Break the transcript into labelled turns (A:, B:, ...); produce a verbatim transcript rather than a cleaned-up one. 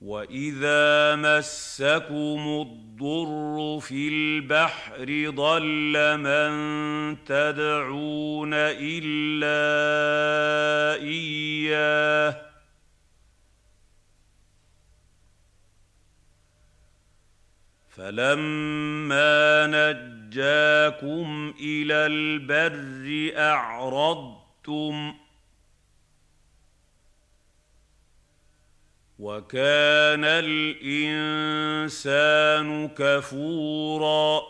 A: وَإِذَا مَسَّكُمُ الضُّرُّ فِي الْبَحْرِ ضَلَّ مَن تَدْعُونَ إِلَّا إِيَّاهُ فَلَمَّا نَجَّاكُمْ إِلَى الْبَرِّ أَعْرَضْتُمْ ۚ وَكَانَ الْإِنسَانُ كَفُورًا